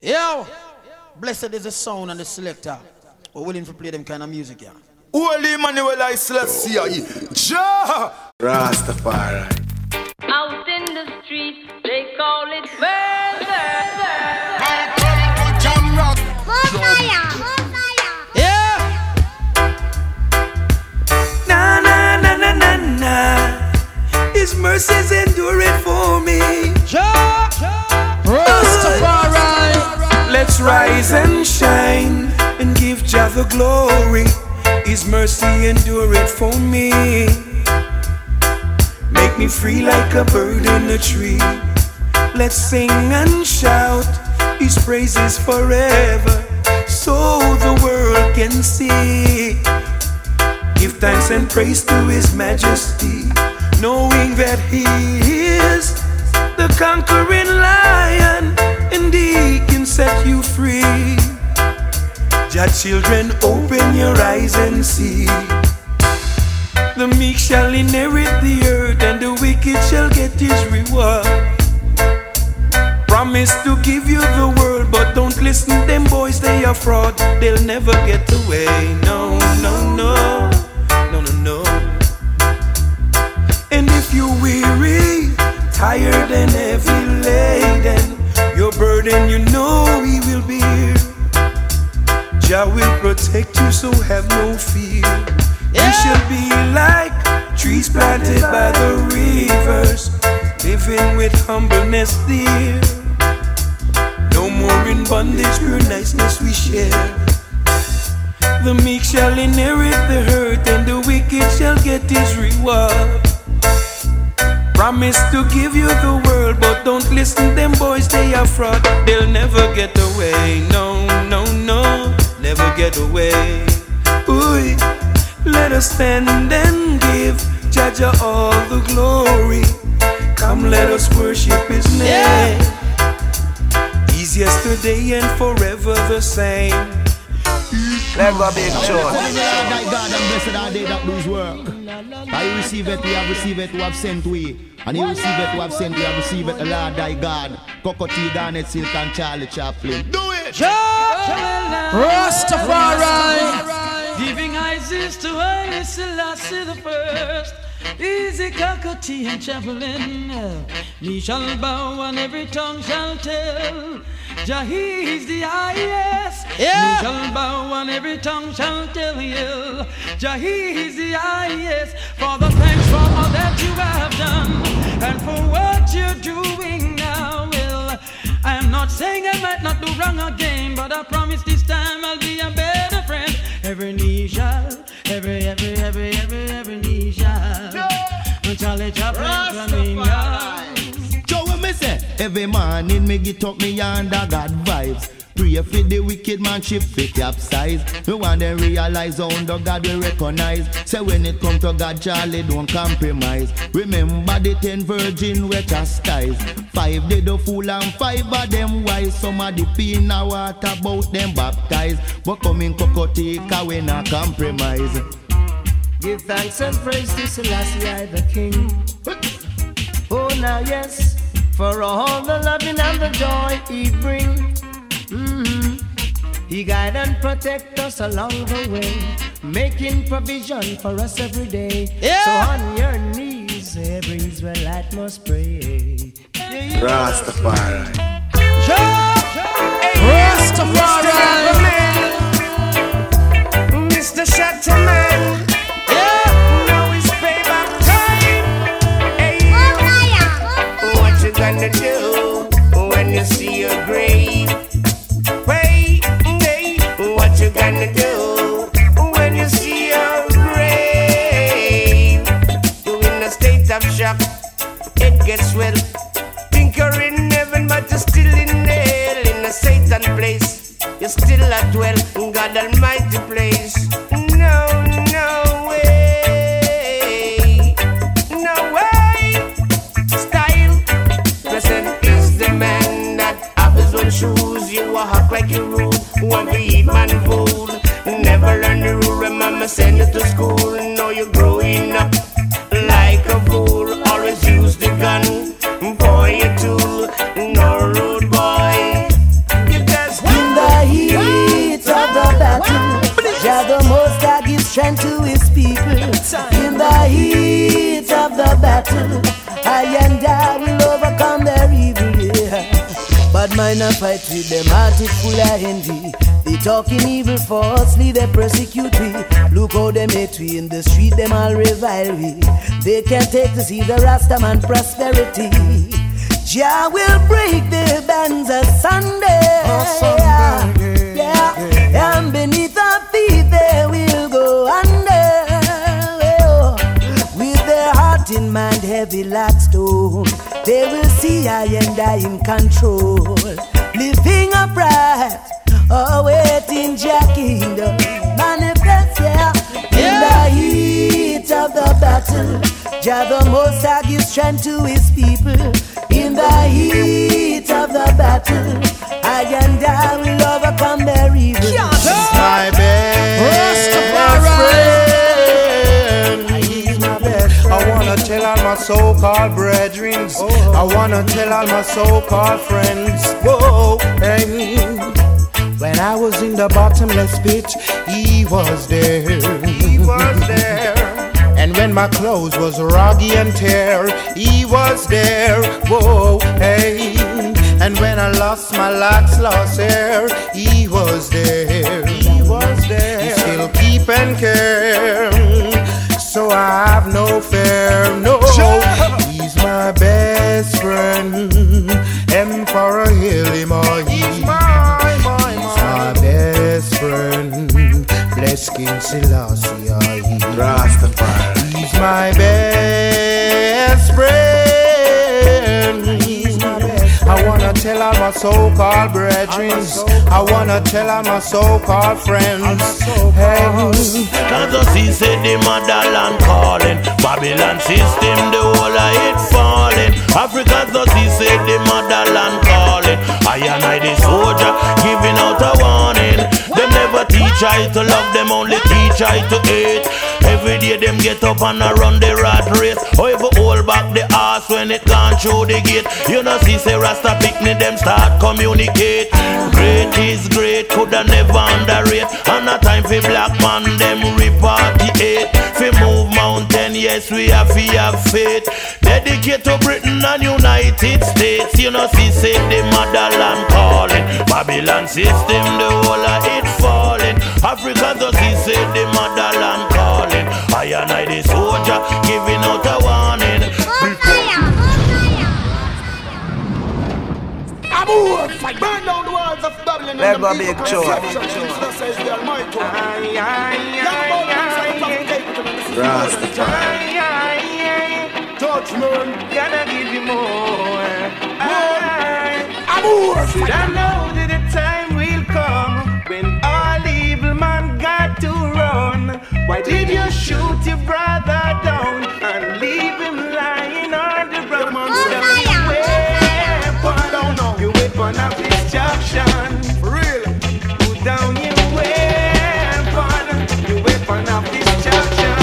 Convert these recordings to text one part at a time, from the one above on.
Yo, blessed is the sound and the selector. We're willing to play them kind of music, yeah. Holy Emmanuel I Celestia, Jah Rastafari. Out in the streets, they call it murder. Yeah. Na na na na na na. His mercies endure it for me. Jah Rastafari. Let's rise and shine and give Jah the glory. His mercy endure it for me. Make me free like a bird in a tree. Let's sing and shout His praises forever, so the world can see. Give thanks and praise to His majesty, knowing that He is the conquering lion, and He can set you free. Jah children, open your eyes and see. The meek shall inherit the earth, and the wicked shall get his reward. Promise to give you the world, but don't listen, them boys, they are fraud. They'll never get away. No, no, no, no, no, no. And if you're weary, tired and heavy laden, your burden you know He will bear. Jah will protect you, so have no fear. You shall be like trees planted by the rivers, living with humbleness dear. No more in bondage, pure niceness we share. The meek shall inherit the earth, and the wicked shall get his reward. Promise to give you the world, but don't listen, them boys, they are fraud. They'll never get away, no, no, no, never get away. Ooh. Let us stand and give Jah all the glory. Come, let us worship His name. He's yesterday and forever the same. Let go big church. Thy God and blessed are they that do His work. I receive it, we have received it, who have sent we. And you receive it, who have sent, we have received it, the Lord thy God. Coco T, Garnet Silk and Charlie Chaplin. Do it! Rastafari. Giving Isis to Haile Selassie the first. Easy Kakoti and Chaplain. Me shall bow and every tongue shall tell. Jah is the highest. Me shall bow and every tongue shall tell you. Jah is the highest. For the thanks for all that you have done and for what you're doing now. Well, I am not saying I might not do wrong again, but I promise this time I'll be a better friend. Every knee shall, every knee shall. Charlie Chaplin coming out. So when me say, every morning me get up me under God vibes. Pray for the wicked man ship fit capsize. Me want them realize how under God we recognize. Say when it come to God, Charlie don't compromise. Remember the 10 virgin we chastise. 5 they the fool and 5 of them wise. Some of the pin a water about them baptized. But coming Cocotica we not compromise. Give thanks and praise to Selassie I the King. Oh now yes, for all the loving and the joy He bring. He guide and protect us along the way, making provision for us every day. So on your knees, every Israelite must pray. Rastafari. Rastafari. Mr. Shatterman. Now it's payback time. Hey, what you gonna do when you see a grave? What you gonna do when you see a grave? You in a state of shock, it gets well. Think you're in heaven, but you're still in hell. In a Satan place, you're still at well. God Almighty place. No, no way, no way. Style, present is the man that have his own shoes. You walk like you rude. One to eat man food. Never learn the rule. Remember send you to school. Now you're growing up like a fool. Always use the gun for your tool. No rude boy. You got Join a fight with them, heart is full of envy. They talking evil falsely, they persecute we. Look how they hate we in the street, them all revile we. They can't take to see the Rastaman prosperity. Jah will break the bands asunder. Yeah. And beneath our feet they will go under. With their heart in mind heavy like stone, they will see I and I in control. Living upright, awaiting Jah kingdom manifest, in the heat of the battle. Jah the Most High gives strength to his people. In the heat of the battle, I and I will overcome their evil. My best friend. I wanna tell all my so-called brethren. I wanna tell all my so-called friends. Whoa, hey. When I was in the bottomless pit, he was there. He was there. And when my clothes was roggy and tear, he was there. Whoa, hey. And when I lost my locks, lost hair, he was there. He was there. He still keep and care, so I have no fear. No, he's my best friend. Emperor Haile Selassie. He's my best friend. Bless King Selassie. Rastafari. He's my best friend. He's my best friend. I wanna tell all my so-called brethren. I wanna tell all my so-called friends. Hey, Kansas City said the motherland calling. Babylon system, the whole of it falling. Africans no see said the motherland calling. I and I the soldier giving out a warning. Them never teach I to love, them only teach I to hate. Every day them get up and run the rat race. However hold back the ass when it gone through the gate. You know see say Rasta picnic them start communicate. Great is great, coulda never underrate. And a time for black man them repartiate. Fi move mountain, yes we have faith. Dedicate to Britain and United States. You know see say the motherland calling. Babylon system the whole of it falling. Africans don't see say the motherland calling. I and I the soldier giving out a warning. Burn down the walls of Dublin. Let go big chore. Rastafari. Judgment, gonna give you more. Should I know that the time will come when all evil man got to run? Why did you shoot your brother down and leave him lying on the ground? You weapon of destruction. For real. Put down your weapon. You weapon of destruction.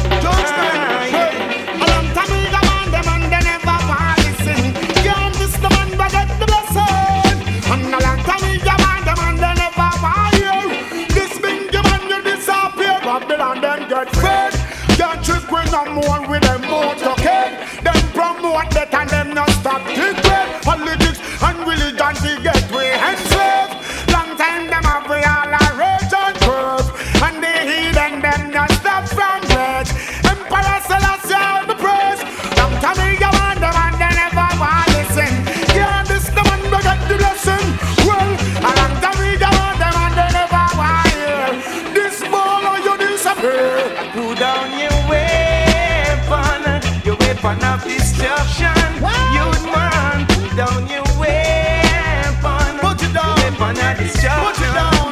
More with them motorcade. Them promote that and them not stop it. Politics and religion to get way enslaved. Long time them have we all a rage and curve. And the heathen them not stop from rage. Emperor Selassie all the praise. Long time we go on them and they never want to listen. Yeah, this the man we get the lesson. Well, a long time we go on them and they never want to hear. This ball or you disappear. Put down your weapon of destruction. Youth man, put down your weapon. Put it down. Weapon of destruction. Put it down.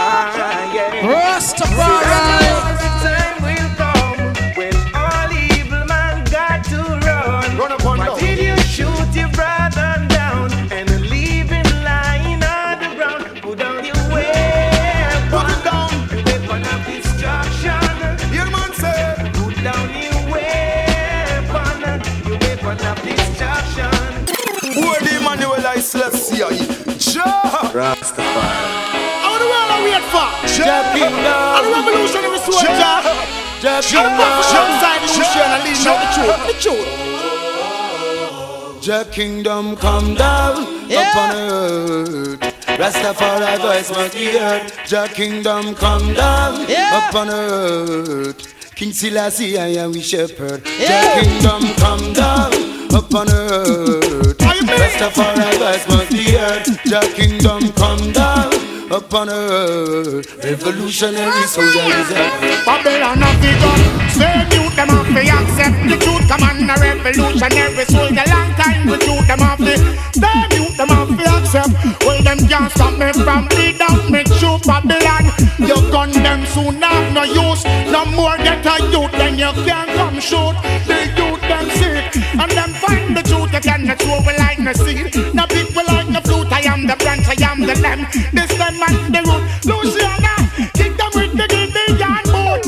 Rastafari. The time will come when all evil man got to run. Why did you shoot your brother down and leave him lying on the ground? Put down your weapon. Put it down. Your weapon of destruction. Your man said. Put down your weapon of destruction. Who are the Emmanuel I Selassie? Rastafari. How the world are wait for? Jah Kingdom. And the revolutionary soldier. Jah Kingdom. Outside the ocean and leading out the truth. The truth. Jah kingdom come down upon earth. Rastafari voice must be heard. Jah kingdom come down upon earth. King Selassie, I am we shepherd. Jah kingdom come down upon earth. Rastafari voice must be heard. Jah kingdom come down upon earth. Revolutionary soldiers. Babylon of the gun. Slave youth them have to accept the truth. Come on, a revolutionary soldier. Long time the truth them have to. Slave youth them have to accept. Well, them can't stop me from bleed out. Make sure Babylon. You gun them soon have no use. No more get a youth, then you can't come shoot. The youth them sick, and them find the truth. You cannot throw me like no seed. No people like no flute. I am the branch, I am the lamb. This them and the root. Luciana, kick them with the giddy and boot.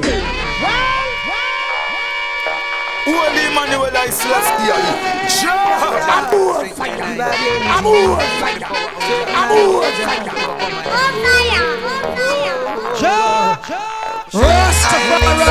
Holy Emmanuel, I Celestia. Amour fire, amour fire, amour fire, Rastafari.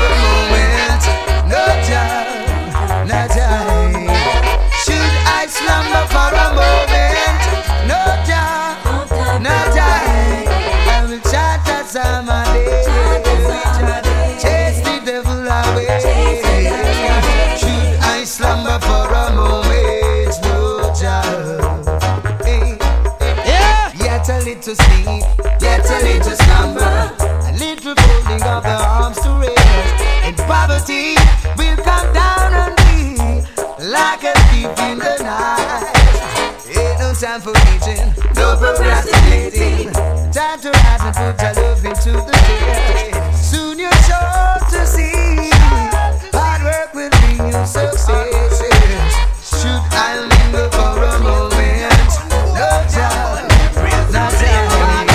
No time, no time. Should I slumber for a moment? No time, no time. I will chant a psalm a day. Chase the devil away. Should I slumber for a moment? No time. Yet a little sleep, yet a little slumber. Little folding of the arms to rest. And poverty will come down on me like a thief in the night. Ain't no time for eating, no procrastinating. Time to rise and put your love into the day. Soon you're sure to see hard work will bring you success. Should I linger for a moment? No time, no time.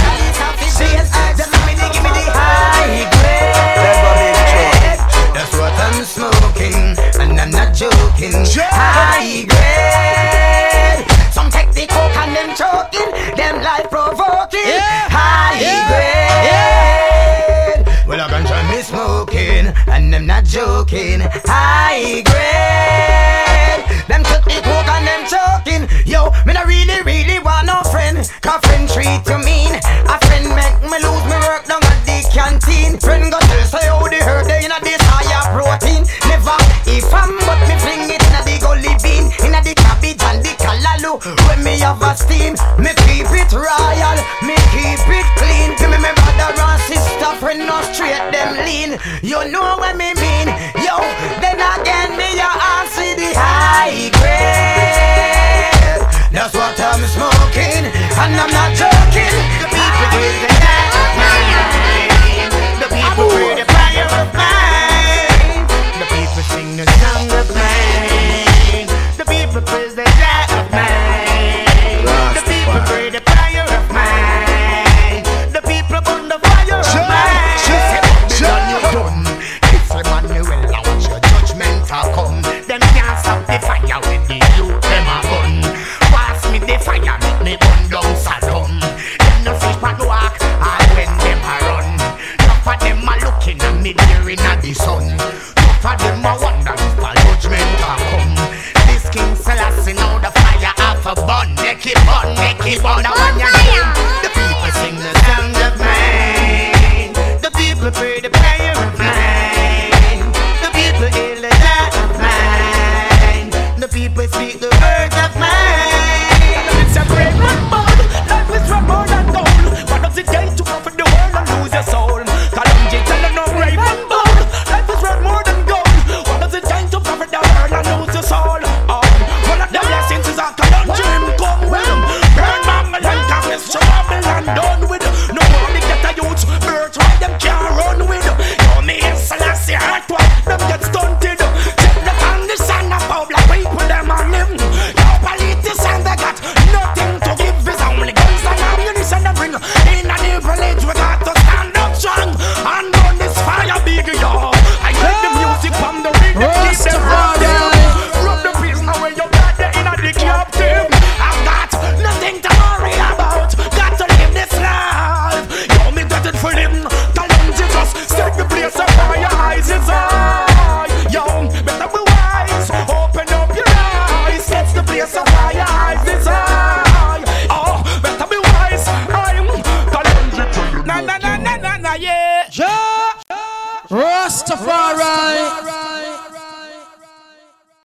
And I'm not joking. High grade. Some take the coke and them choking. Them life provoking. High grade. Well, I ganja me smoking, and I'm not joking. High grade. Them take the coke and them choking. Yo, me not really, really want no friend. Cause friend treat you mean. A friend make me lose me work down at the canteen. Friend go tell say how they hurt they in a this higher protein. Never if I'm but me fling it in a the gully bean. In a the cabbage and the kalalu. When me have a steam, me keep it royal, me keep it clean. Give me brother and sister friend no straight them lean. You know what me mean. Yo, then again me your ass see the high grade. That's what I'm smoking, and I'm not joking. The people with the light of mine. The people with the fire of mine. The people sing the song of mine. The people praise the light of mine. The people pray the fire of mine. The people burn the fire of mine. Babylon you done. If Emmanuel launch your judgment a come, them can't stop the fire with the youth them a gun. Pass me the fire, make me burn down Saddam. eyes is high. Oh, better be wise. I'm talented. Na, yeah. Rastafari.